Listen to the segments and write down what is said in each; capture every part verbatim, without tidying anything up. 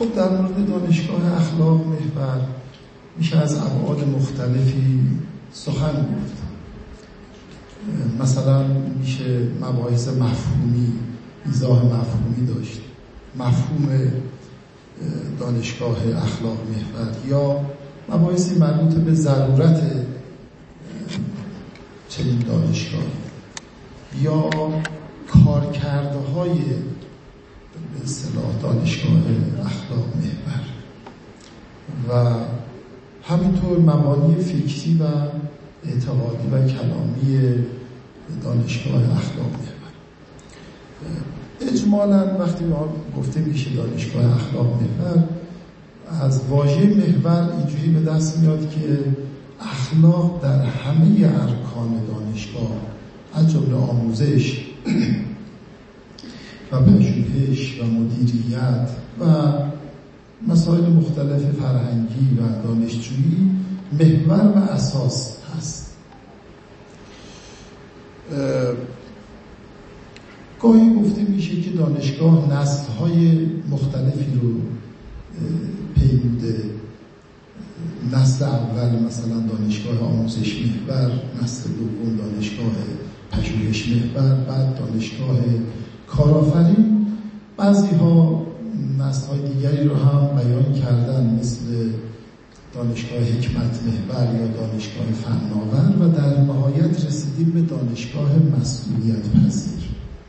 خب در مورد دانشگاه اخلاق محور میشه از ابعاد مختلفی سخن گفت. مثلا میشه مباحث مفهومی، ایضاح مفهومی داشت، مفهوم دانشگاه اخلاق محور، یا مباحثی مربوط به ضرورت چنین دانشگاه، یا کارکردهای به اصطلاح دانشگاه اخلاق محور و همینطور مبانی فکری و اعتقادی و کلامی دانشگاه اخلاق محور. اجمالاً وقتی ما گفته میشه دانشگاه اخلاق محور، از واژه محور اینجوری به دست میاد که اخلاق در همه ارکان دانشگاه از جمله آموزش و پژوهش و مدیریت و مسائل مختلف فرهنگی و دانشجویی محور و اساس هست. گاهی گفته میشه که دانشگاه نسل‌های مختلفی رو پیموده. نسل اول مثلا دانشگاه آموزش محور، نسل دوم دانشگاه پژوهش محور، بعد دانشگاه کارآفرین. بعضی ها نسل‌های دیگری رو هم بیان کردن، مثل دانشگاه حکمت محور یا دانشگاه فناور، و در نهایت رسیدیم به دانشگاه مسئولیت پذیر.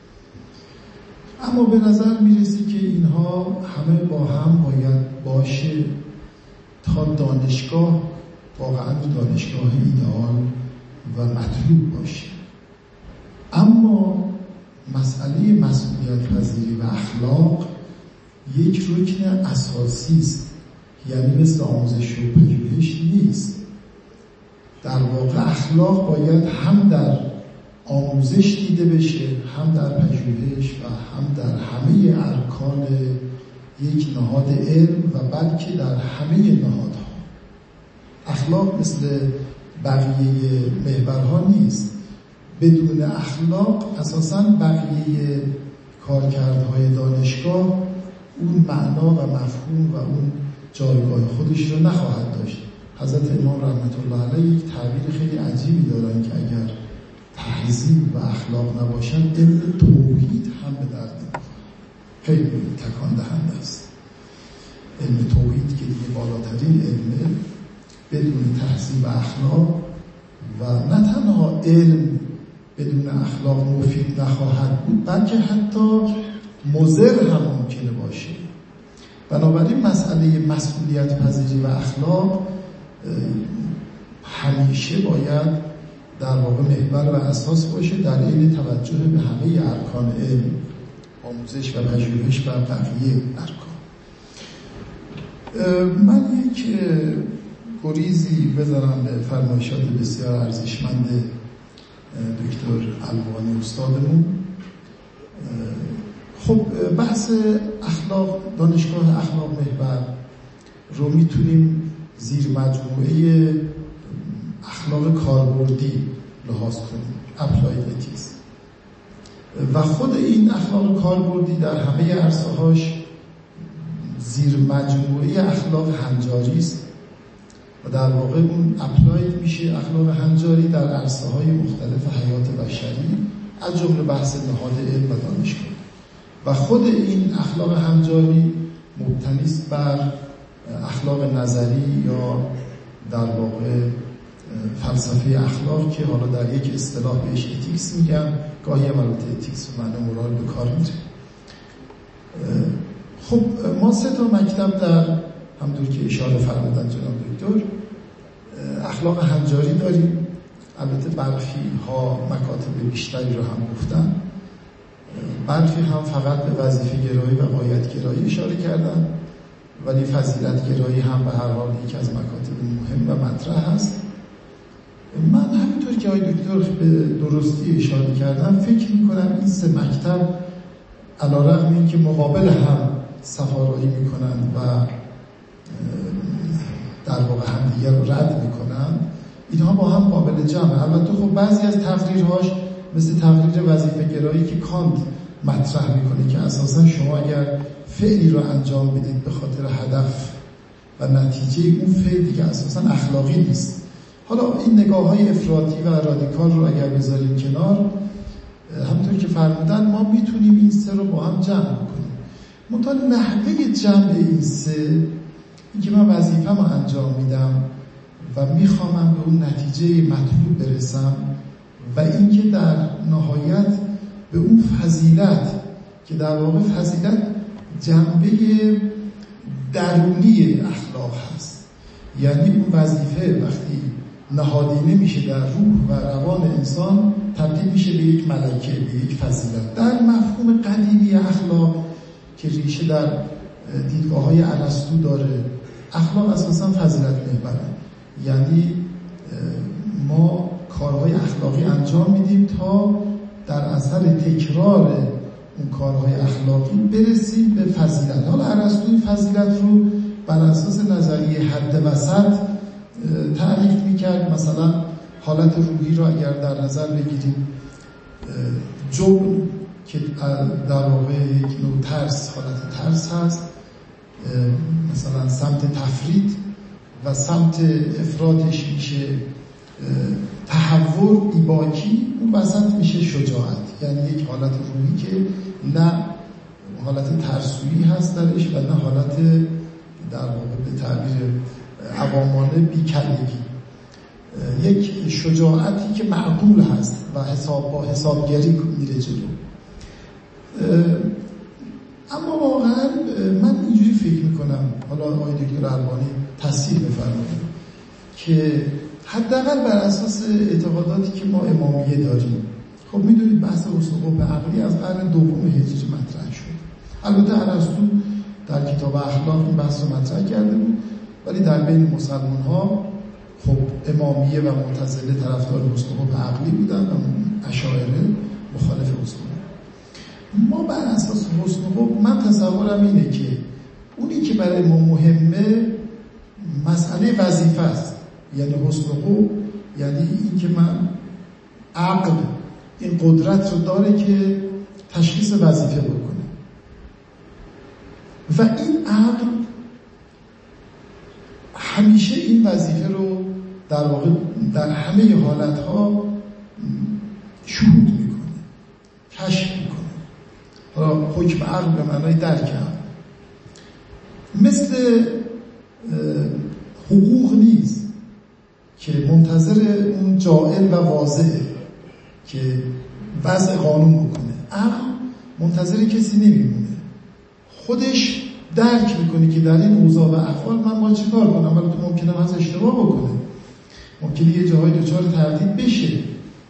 اما به نظر میرسی که اینها همه با هم باید باشه تا دانشگاه واقعا دانشگاه ایدئال و مطلوب باشه. اما مسئله مسئولیت پذیری و اخلاق یک رکن اساسی است، یعنی مثل آموزش و پژوهش نیست. در واقع اخلاق باید هم در آموزش دیده بشه، هم در پژوهش و هم در همه ارکان یک نهاد علم و بلکه در همه نهادها. اخلاق مثل بقیه محورها نیست. بدون اخلاق اساساً بقیه کارکردهای دانشگاه اون معنا و مفهوم و اون جایگاه خودش رو نخواهد داشت. حضرت امام رحمت الله علیه یک تعبیر خیلی عجیبی دارن که اگر تهذیب و اخلاق نباشن، علم توحید هم به درد نمیخوره. خیلی تکان دهنده است. علم توحید که دیگه بالاترین علمه، بدون تهذیب و اخلاق و نه تنها علم بدون اخلاق مفید نخواهد بود، بلکه حتی مضر هم ممکنه باشه. بنابراین مسئله مسئولیت پذیری و اخلاق همیشه باید در واقع محور و اساس باشه، در عین توجه به همه ارکان علم، آموزش و پژوهش و بقیه ارکان. من یک گریزی بذارم به فرمایشات بسیار ارزشمند دکتر الوانی استادمون. خب بحث اخلاق، دانشگاه اخلاق محور رو میتونیم زیر مجموعه اخلاق کاربردی لحاظ کنیم، اپلاید اتیکس، و خود این اخلاق کاربردی در همه عرصه‌هاش زیر مجموعه اخلاق هنجاری است و در واقع اون اپلاید میشه اخلاق هنجاری در عرصه‌های مختلف حیات بشری، از جمله بحث نهاد علم و دانشگاه. و خود این اخلاق هنجاری مبتنی است بر اخلاق نظری یا در واقع فلسفه اخلاق که حالا در یک اصطلاح بهش اتیکس میگم، گاهی هم البته اتیکس و معنی مورال به کار میره. خب ما سه تا مکتب در همونطور که اشاره فرمودن جناب دکتر اخلاق هنجاری داریم. البته برخی ها مکاتب بیشتری رو هم گفتن، برخی هم فقط به وظیفه گرایی و غایت گرایی اشاره کردن، ولی فضیلت گرایی هم به هر حال یکی از مکاتب مهم و مطرح هست. من همینطور که آقای دکتر به درستی اشاره کردم فکر میکنم این سه مکتب علیرغم این که مقابل هم سفارایی میکنن و در واقع هم دیگر رو رد میکنن، اینها با هم قابل جمع. البته خب بعضی از تقریرهاش مثل تقریر وظیفه گرایی که کانت مطرح میکنه که اساسا شما اگر فعلی رو انجام بدید به خاطر هدف و نتیجه اون فعل دیگه اساساً اخلاقی نیست. حالا این نگاه‌های افراطی و رادیکال رو اگر بذاریم کنار، همونطور که فرمودن ما میتونیم این سه رو با هم جمع کنیم. منتها نحوه جمع این سه، این که من وظیفه‌مو انجام میدم و میخوام به اون نتیجه مطلوب برسم و اینکه در نهایت به اون فضیلت که در واقع فضیلت جنبه درونی اخلاق هست، یعنی اون وظیفه وقتی نهادینه میشه در روح و روان انسان تبدیل میشه به یک ملکه، به یک فضیلت. در مفهوم قدیمی اخلاق که ریشه در دیدگاه‌های ارسطو داره، اخلاق اساساً فضیلت محوره، یعنی ما کارهای اخلاقی انجام میدیم تا در اثر تکرار اون کارهای اخلاقی برسیم به فضیلت. حالا ارسطو این فضیلت رو بر اساس نظریه حد وسط تعریف میکرد. مثلا حالت روحی رو اگر در نظر بگیریم، جبن که در واقع یک نوع ترس، حالت ترس هست، مثلا سمت تفرید و سمت افرادش میشه تحور، ایباکی، اون وسط میشه شجاعت، یعنی یک حالت روحی که نه حالت ترسویی هست درش و نه حالت در واقع به تعبیر عوامانه بی‌کلگی، یک شجاعتی که معقول هست و حساب با حسابگری میره جلو. اما واقعا من اینجوری فکر میکنم، حالا آقای دکتر البانی تصحیح بفرمایید، که حداقل بر اساس اعتقاداتی که ما امامیه داریم، خب میدونید بحث حسن عقلی از قرن دوم هجری مطرح شد. البته ارسطو در کتاب اخلاق این بحث رو مطرح کرده بود، ولی در بین مسلمان ها خب امامیه و معتزله طرفدار حسن عقلی بودن و اشاعره مخالف حسن. ما بر اساس حسن حکم، من تصورم اینه که اونی که برای ما مهمه مسئله وظیفه است، یعنی حسن حکم، یعنی این که من عقل این قدرت رو داره که تشخیص وظیفه بکنه و این عقل همیشه این وظیفه رو در واقع در همه حالتها شهود میکنه، کشف میکنه. حالا حکم عقل به معنای درک عقل، مثل حقوق نیست که منتظر اون جائل و واضحه که وضع قانون بکنه. عقل منتظر کسی نمیمونه، خودش درک میکنه که در این اوضاع و احوال من باید چه کار کنم. ولی تو ممکنه از اشتباه بکنه، ممکنه یه جاهای دچار تردید بشه.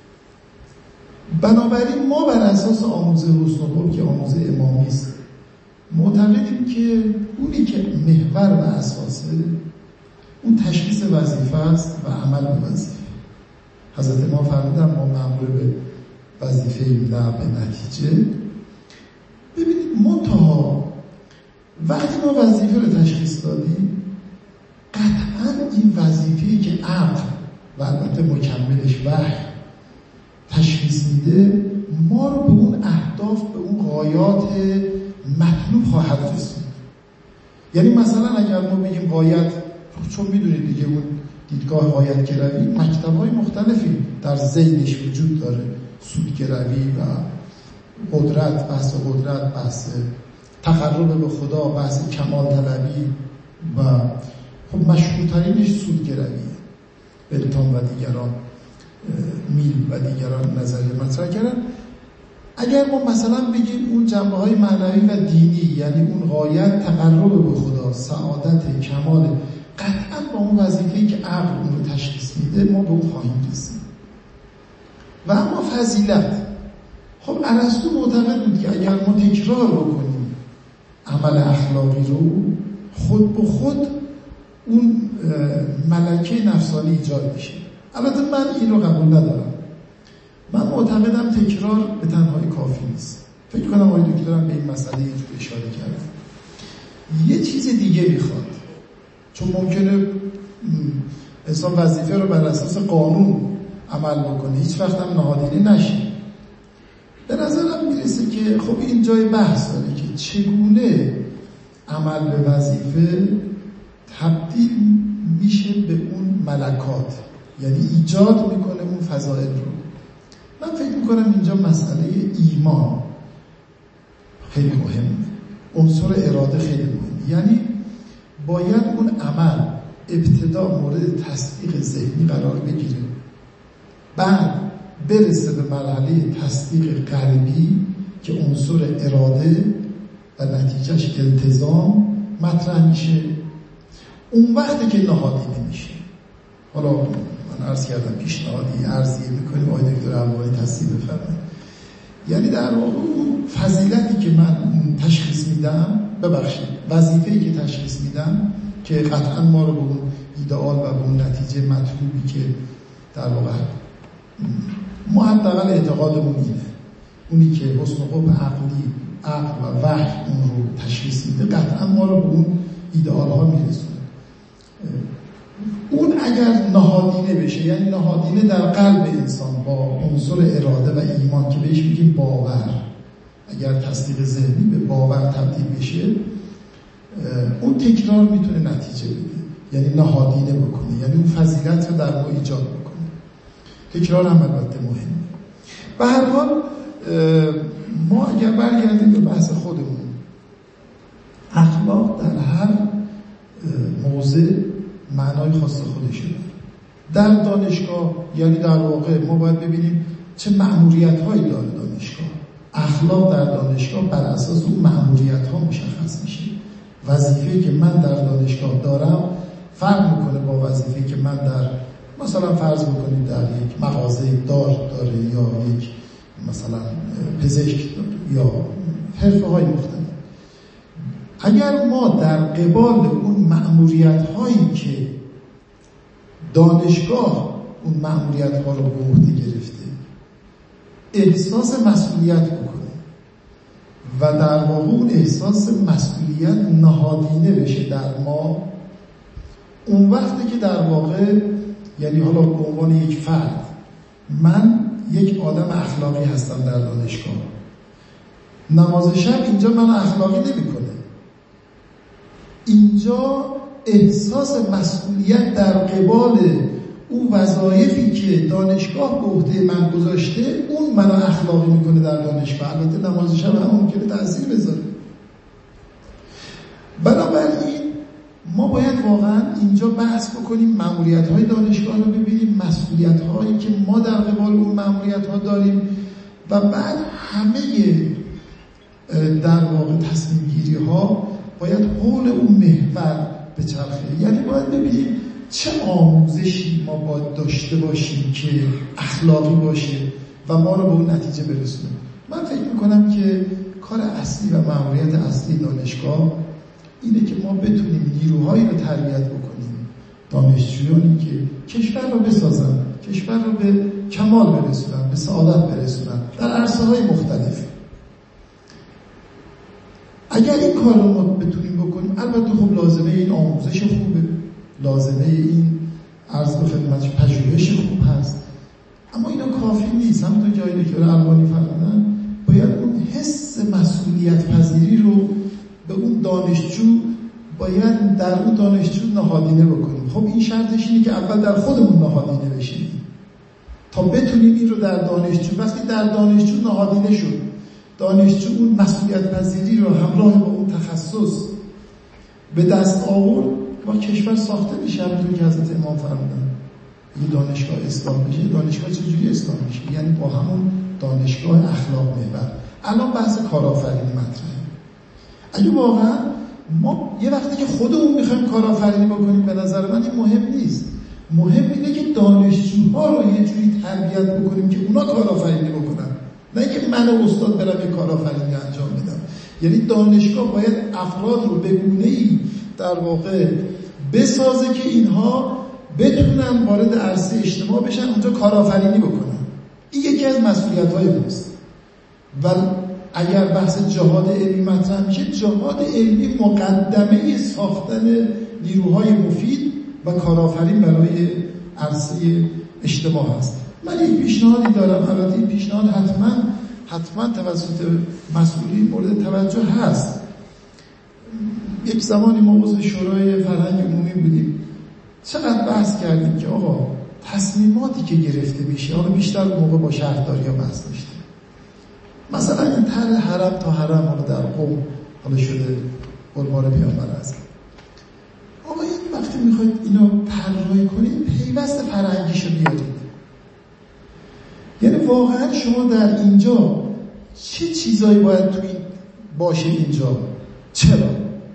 بنابراین ما بر اساس آموزه حسن حکم که آموزه امامی است معتقدیم که اونی که محور و اساسه اون تشخیص وظیفه است و عمل به وظیفه. حضرت ما فرمودن ما مأمور به وظیفه ایم نه به نتیجه. ببینید منتها وقتی ما وظیفه رو تشخیص دادیم، قطعا این وظیفه‌ای که عقل و البته مکملش وحی تشخیص میده ما رو به اون اهداف، به اون غایات مطلوب خواهد رسوند. یعنی مثلا اگر ما بگیم غایت، چون میدونید دیگه اون دیدگاه غایت گروی مکتب‌های مختلفی در ذیلش وجود داره، سودگروی و قدرت، بحث قدرت، بحث تقرب به خدا، بحث کمال طلبی و خب مشهورترینش سودگرویه. بلتون و دیگران، میل و دیگران نظریه مطرح کردن. اگر ما مثلا بگیم اون جنبه‌های معنوی و دینی، یعنی اون غایت تقرب به خدا، سعادت، کمال، قطعا با اون وظیفه‌ای که عقل اون رو تشخیص میده ما به اون خواهیم رسید. و اما فضیلت، خب ارسطو معتقد بود که اگر ما تکرار بکنیم عمل اخلاقی رو، خود به خود اون ملکه نفسانی ایجاد میشه. البته من این رو قبول ندارم. من معتقدم تکرار به تنهایی کافی نیست. فکر کنم آقای دکترم به این مسئله یه جور اشاره کرد. یه چیز دیگه میخواد، چون ممکنه انسان وظیفه رو بر اساس قانون عمل بکنه، هیچ وقت هم نهادینه نشه. به نظرم میرسه که خب این جای بحث داره که چگونه عمل به وظیفه تبدیل میشه به اون ملکات، یعنی ایجاد میکنه اون فضائل رو. من فکر میکنم اینجا مسئله ایمان خیلی مهمه، عنصر اراده خیلی مهمه. یعنی باید اون عمل ابتدا مورد تصدیق ذهنی قرار بگیره، بعد برسه به مرحله تصدیق قلبی که عنصر اراده و نتیجهش التزام مطرح میشه. اون وقتی که نهادینه میشه. حالا من عرض کردم پیشنهادی عرضی میکنیم، آقای دکتر علوانی تصدیق بفرمایید. یعنی در واقع اون فضیلتی که من تشخیص میدم، ببخشید وظیفه‌ای که تشخیص میدم که قطعا ما رو به اون ایدئال و به اون نتیجه مطلوبی که در واقع ما حداقل اعتقادمون اینه، اونی که حسن قبح عقلی عقل و وحی اون رو تشخیص میده، قطعا ما رو به اون ایدئال ها میرسونه. اون اگر نهادینه بشه، یعنی نهادینه در قلب انسان با عنصر اراده و ایمان که بهش میگیم باور، اگر تصدیق ذهنی به باور تبدیل بشه، اون تکرار میتونه نتیجه بده، یعنی نهادینه بکنه، یعنی اون فضیلت رو در ما ایجاد بکنه. تکرار هم البته مهمه. به هر حال ما اگر برگردیم به بحث خودمون، اخلاق در هر موضع معنای خاص خودشه. در دانشگاه یعنی در واقع ما باید ببینیم چه مأموریت هایی داره دانشگاه. اخلاق در دانشگاه بر اساس اون مأموریت ها مشخص میشه. وظیفه‌ای که من در دانشگاه دارم فرق میکنه با وظیفه‌ای که من در مثلا فرض بکنیم در یک مغازه دار داره یا یک مثلا پزشک داره یا حرفه های مختلف. اگر ما در قبال اون مأموریت هایی که دانشگاه اون مأموریت ها رو به عهده گرفته احساس مسئولیت بکنیم و در واقع اون احساس مسئولیت نهادینه بشه در ما، اون وقتی که در واقع یعنی حالا به عنوان یک فرد من یک آدم اخلاقی هستم در دانشگاه، نماز شب اینجا من اخلاقی نمی‌کنه، اینجا احساس مسئولیت در قبال اون وظایفی که دانشگاه به عهده من گذاشته اون منو اخلاقی میکنه در دانشگاه. البته نماز شب هم ممکنه تاثیر بذاره. بنابراین ما باید واقعا اینجا بحث بکنیم، مأموریت‌های دانشگاه رو ببینیم، مسئولیت‌هایی که ما در قبال اون مأموریت‌ها داریم و بعد همه در واقع تصمیم گیری‌ها باید حول اون محور بچرخه. یعنی باید ببینیم چه آموزشی ما باید داشته باشیم که اخلاقی باشه و ما رو به اون نتیجه برسونه. من فکر میکنم که کار اصلی و مأموریت اصلی دانشگاه اینه که ما بتونیم نیروهایی رو تربیت بکنیم، دانشجویانی که کشور رو بسازن، کشور رو به کمال برسونن، به سعادت برسونن در عرصه‌های مختلف. اگر این کار رو ما بتونیم بکنیم، البته خب لازمه این آموزش خوبه، لازمه این عرض به خدمتش پژوهش خوب هست، اما اینا کافی نیست. همونطور که آقای دکتر علوانی فرمودن باید اون حس مسئولیت پذیری رو به اون دانشجو باید در اون دانشجو نهادینه بکنیم. خب این شرطش اینه که اول در خودمون نهادینه بشیم تا بتونیم این رو در دانشجو، وقتی در دانشجو نهادینه شد، دانشجو اون مسئولیت پذیری رو همراه با اون تخصص به دست آورد، با کشور ساخته میشه. همونطور که حضرت امام فرمودن یه دانشگاه اسلام بشه، دانشگاه چجوری اسلام میشه؟ یعنی با همون دانشگاه اخلاق محور. الان بحث کارآفرینی مطرحه. اگه واقعا ما یه وقتی که خودمون میخوایم کارآفرینی بکنیم، به نظر من این مهم نیست. مهم اینه که دانشجوها رو یه جوری تربیت بکنیم که اونا کارآفرینی بکنن، نه اینکه من استاد برم یه کارآفرینی انجام بدم. یعنی دانشگاه باید افراد رو به گونه‌ای در واقع بسازه که اینها بتونن وارد عرصه اجتماع بشن، اونجا کارآفرینی بکنن. این یکی از مسئولیت‌های ماست. و اگر بحث جهاد علمی مطرح میشه، جهاد علمی مقدمه ساختن نیروهای مفید و کارآفرین برای عرصه اجتماع هست. من یک پیشنهادی دارم، البته این پیشنهاد حتما حتما توسط مسئولین مورد توجه هست. یک زمانی ما عضو شورای فرهنگ عمومی بودیم، چقدر بحث کردیم که آقا تصمیماتی که گرفته میشه، حالا بیشتر اون موقع با شهرداری ها بحث داشتیم، مثلا این طرح حرم تا حرم حالا در قم حالا شده قربان پیامبر است. آقا این وقتی میخواید اینو طراحی کنید پیوست فرهنگیشو بیارید. یعنی واقعا شما در اینجا چه چیزایی باید توی باشه اینجا؟ چرا؟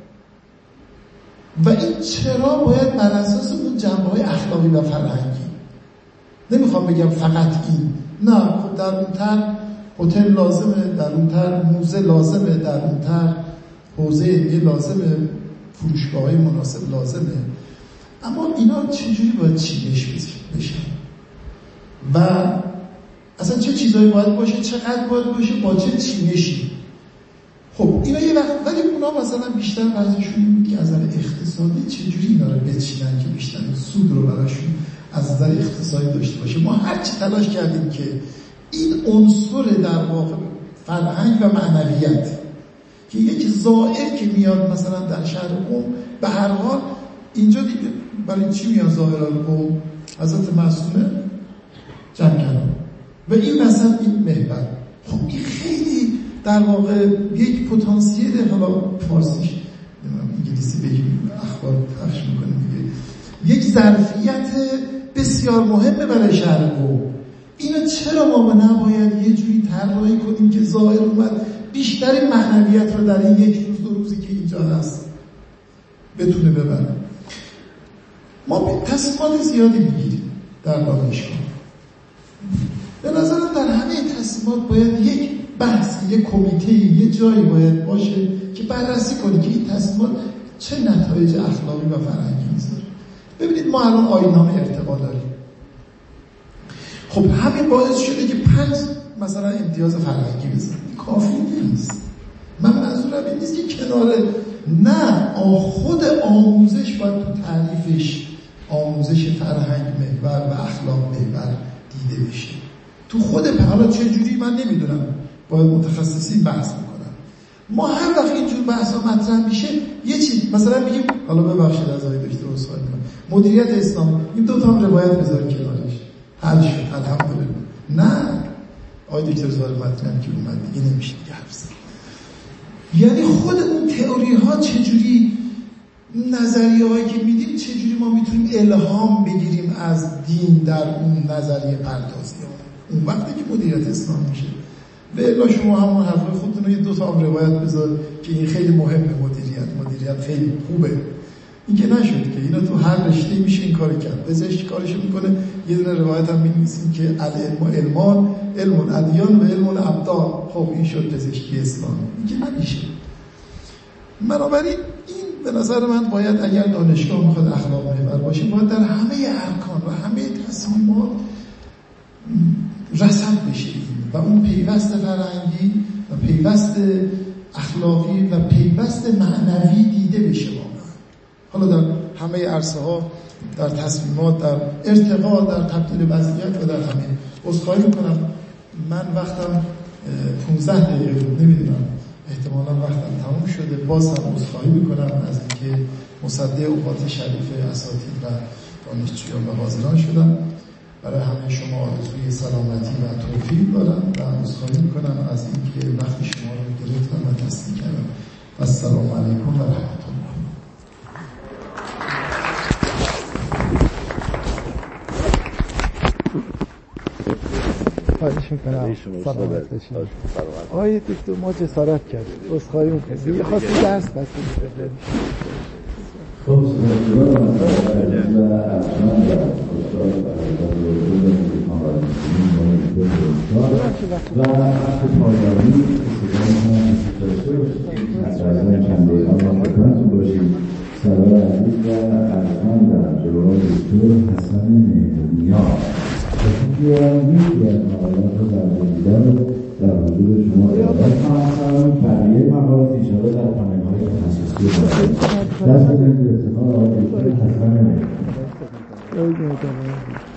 و این چرا باید بر اساس اون جنبه‌های اخلاقی و فرهنگی. نمیخوام بگم فقط این، نه، در اون تر هتل لازمه، در اون تر موزه لازمه، در اون تر حوزه علمی لازمه، فروشگاه‌های مناسب لازمه، اما اینا چجوری باید چینش بشه و اصلا چه چیزایی باید باشه، چقدر باید باشه، با چه چینشی. خب اینا یه وقت، ولی اونا مثلا بیشتر براشون این بود که از نظر اقتصادی چجوری اینا رو بچینن که بیشتر سود رو براشون از نظر اقتصادی داشته باشه. ما هرچی تلاش کردیم که این عنصر در واقع فرهنگ و معنویت که یک زائر که میاد مثلا در شهر قم، به هر حال اینجا دیگه برای چی میاد زائران قم؟ حضرت معصومه جمع کردن و این مثلا این محور. خب این خیلی در واقع یک پتانسیل، حالا فارسیش انگلیسی بگیم اخبار پخش میکنه دیگه، یک ظرفیت بسیار مهمه برای شهر قم. اینو چرا ما نباید یه جوری طراحی کنیم که ظاهر اومد بیشتر معنویت رو در این یک روز دو روزی که اینجا هست بتونه ببره. ما تصمیمات زیادی میگیریم در دانشگاه. به نظرم در همه تصمیمات باید یک بحث، یک کمیته، یک جایی باید باشه که بررسی کنه که این تصمیمات چه نتایج اخلاقی و فرهنگی میذاره. ببینید ما الان آیین‌نامه ارتقا داریم. خب همین باعث شده که پنج مثلا امتیاز فرهنگی بزنیم. کافی نیست. من منظورم این نیست که کنار، نه، خود آموزش باید تو تعریفش آموزش فرهنگ محور و اخلاق محور دیده بشه. تو خود حالا چه جوری من نمیدونم، باید متخصصین بحث میکنن. ما هر وقت اینجور بحثا مطرح میشه یه چیز مثلا میگیم، حالا ببخشید از آقای دکتر عذرخواهی میکنم، مدیریت اسلامی، این دو تا هم روایت بذار کنارش، حل شد، الحمدلله. نه، آقای دکتر زاهد مطمئن که اومد دیگه نمیشه دیگه حرف زد. یعنی خود اون تئوری ها چجوری، نظریه هایی که میدیم چجوری ما میتونیم الهام بگیریم از دین در اون نظریه پردازی ها. اون وقتی که مدیریت اسلام میشه. به الا شما همون حرفای خودتون رو یه دو تا هم روایت بذار که این خیلی مهمه، مدیریت مدیریت خیلی خوبه. این که نشد که اینا تو هر رشته میشه این کارو کرد. پزشک کارشو میکنه، یه دونه روایت هم می‌نویسیم که العلم علمان، علم الادیان و علم الابدان. خب این شد پزشکی اسلامی. این که نمیشه. بنابراین این به نظر من باید، اگر دانشگاه میخواد اخلاق محور باشه، باید در همه ارکان و همه تصمیمات رصد بشه و اون پیوست فرهنگی و پیوست اخلاقی و پیوست معنوی دیده بشه واقعا. حالا در همه عرصه ها، در تصمیمات، در ارتقا، در تبدیل وضعیت و در همه. عذرخواهی میکنم من وقتم پانزده دقیقه بود، نمیدونم احتمالا وقتم تموم شده. باز هم عذرخواهی میکنم از اینکه مصدق اوقات شریف اساتید و دانشجویان و حاضران شدم. برای همه شما آرزوی سلامتی و توفیق دارم و عذرخواهی میکنم از اینکه وقت شما رو گرفتم و تصدیق کردم. السلام علیکم و رحمت الله. خواهش میکنم سلامت باشید. آقای دکتر ما جسارت کردیم، عذرخواهی میکنم دیگه، خواستی درس بس بده. خب سلام علیکم و و وقت پایانی سلام داشته باشید. از چند دقیقه ما خدمتتون باشیم. سلام علیکم و ارجمند جناب دکتر حسن مهرنیاز یکی از مقالات رو در دیدن در حضور شما ارائه خواهم کرد. بقیه مقالات انشاءالله در پنل‌های تخصصی دست بزنید به افتخار آقای دکتر حسن مهرنیاز.